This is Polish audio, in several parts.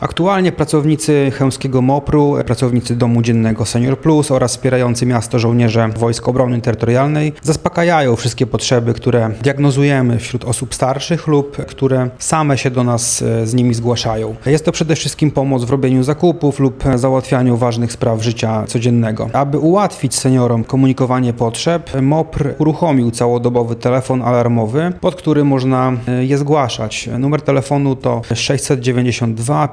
Aktualnie pracownicy chełmskiego MOPR-u, pracownicy Domu Dziennego Senior Plus oraz wspierający miasto żołnierze Wojsk Obrony Terytorialnej zaspokajają wszystkie potrzeby, które diagnozujemy wśród osób starszych lub które same się do nas z nimi zgłaszają. Jest to przede wszystkim pomoc w robieniu zakupów lub załatwianiu ważnych spraw życia codziennego. Aby ułatwić seniorom komunikowanie potrzeb, MOPR uruchomił całodobowy telefon alarmowy, pod który można je zgłaszać. Numer telefonu to 692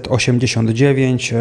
589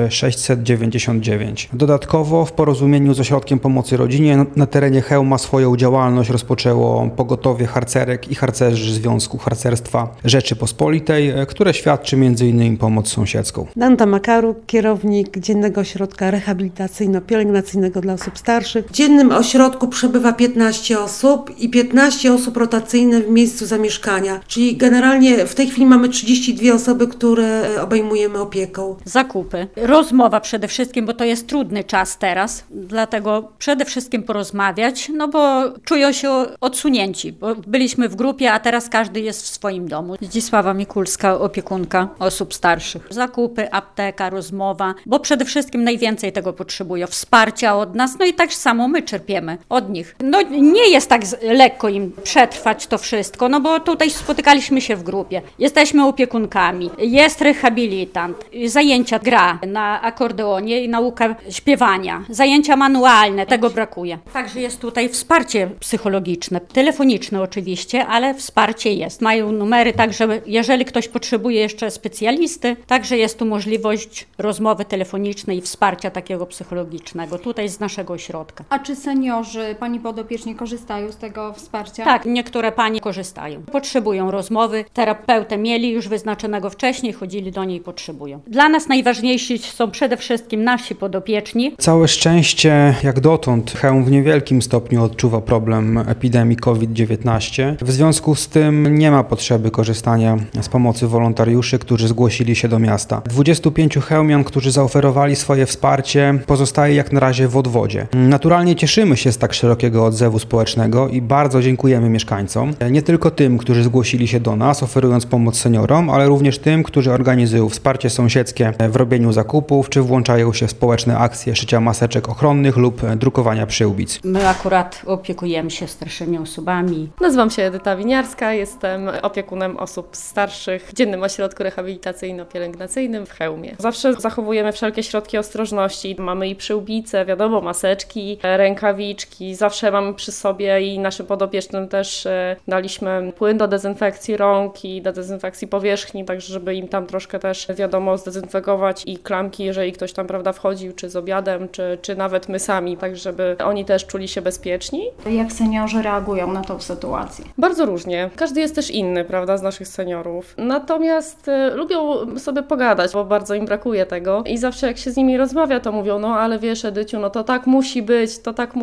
699. Dodatkowo w porozumieniu z Ośrodkiem Pomocy Rodzinie na terenie Chełma swoją działalność rozpoczęło pogotowie harcerek i harcerzy Związku Harcerstwa Rzeczypospolitej, które świadczy m.in. pomoc sąsiedzką. Danuta Makaruk, kierownik Dziennego Ośrodka Rehabilitacyjno-Pielęgnacyjnego dla osób starszych. W dziennym ośrodku przebywa 15 osób i 15 osób rotacyjne w miejscu zamieszkania, czyli generalnie w tej chwili mamy 32 osoby, które obejmujemy opieką. Zakupy. Rozmowa przede wszystkim, bo to jest trudny czas teraz, dlatego przede wszystkim porozmawiać, bo czują się odsunięci, bo byliśmy w grupie, a teraz każdy jest w swoim domu. Zdzisława Mikulska, opiekunka osób starszych. Zakupy, apteka, rozmowa, bo przede wszystkim najwięcej tego potrzebują. Wsparcia od nas, i tak samo my czerpiemy od nich. Nie jest tak lekko im przetrwać to wszystko, bo tutaj spotykaliśmy się w grupie. Jesteśmy opiekunkami, jest rehabilitant, zajęcia gra na akordeonie i nauka śpiewania, zajęcia manualne, tego brakuje. Także jest tutaj wsparcie psychologiczne, telefoniczne oczywiście, ale wsparcie jest. Mają numery, także jeżeli ktoś potrzebuje jeszcze specjalisty, także jest tu możliwość rozmowy telefonicznej i wsparcia takiego psychologicznego tutaj z naszego ośrodka. A czy seniorzy, pani podopieczni korzystają z tego wsparcia? Tak, niektóre panie korzystają. Potrzebują rozmowy, terapeutę mieli już wyznaczonego wcześniej, chodzili do niej i potrzebują. Dla nas najważniejsi są przede wszystkim nasi podopieczni. Całe szczęście, jak dotąd, Chełm w niewielkim stopniu odczuwa problem epidemii COVID-19. W związku z tym nie ma potrzeby korzystania z pomocy wolontariuszy, którzy zgłosili się do miasta. 25 chełmian, którzy zaoferowali swoje wsparcie, pozostaje jak na razie w odwodzie. Naturalnie cieszymy się z tak szerokiego odzewu społecznego i bardzo dziękujemy mieszkańcom. Nie tylko tym, którzy zgłosili się do nas, oferując pomoc seniorom, ale również tym, którzy organizują wsparcie sąsiedzkie w robieniu zakupów, czy włączają się w społeczne akcje szycia maseczek ochronnych lub drukowania przyłbic. My akurat opiekujemy się starszymi osobami. Nazywam się Edyta Winiarska, jestem opiekunem osób starszych w Dziennym Ośrodku Rehabilitacyjno-Pielęgnacyjnym w Chełmie. Zawsze zachowujemy wszelkie środki ostrożności. Mamy i przyłbice, wiadomo, maseczki, rękawiczki. Zawsze mamy przy sobie i naszym podopiecznym też daliśmy płyn do dezynfekcji rąk i do dezynfekcji powierzchni, tak żeby im tam troszkę też, wiadomo, zdezynfekować i klamki, jeżeli ktoś tam, wchodził, czy z obiadem, czy nawet my sami, tak żeby oni też czuli się bezpieczni. Jak seniorzy reagują na tą sytuację? Bardzo różnie. Każdy jest też inny, z naszych seniorów. Natomiast lubią sobie pogadać, bo bardzo im brakuje tego i zawsze jak się z nimi rozmawia, to mówią, ale wiesz, Edyciu, to tak musi być,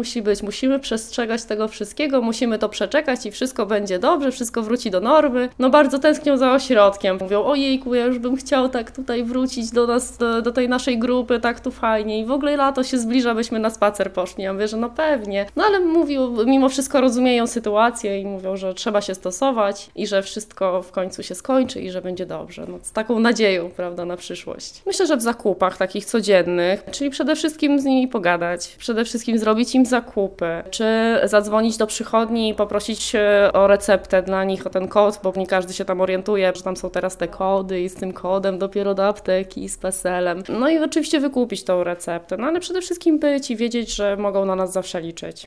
musimy przestrzegać tego wszystkiego, musimy to przeczekać i wszystko będzie dobrze, wszystko wróci do normy. Bardzo tęsknią za ośrodkiem. Mówią, ojejku, ja już bym chciał tak tutaj wrócić do nas, do tej naszej grupy, tak tu fajnie i w ogóle lato się zbliża, byśmy na spacer poszli. Ja mówię, że pewnie. Ale mówią, mimo wszystko rozumieją sytuację i mówią, że trzeba się stosować i że wszystko w końcu się skończy i że będzie dobrze. Z taką nadzieją, na przyszłość. Myślę, że w zakupach takich codziennych, czyli przede wszystkim z nimi pogadać, przede wszystkim zrobić im zakupy, czy zadzwonić do przychodni i poprosić o receptę dla nich, o ten kod, bo nie każdy się tam orientuje, że tam są teraz te kody i z tym kodem dopiero do apteki z PESEL-em. I oczywiście wykupić tą receptę, ale przede wszystkim być i wiedzieć, że mogą na nas zawsze liczyć.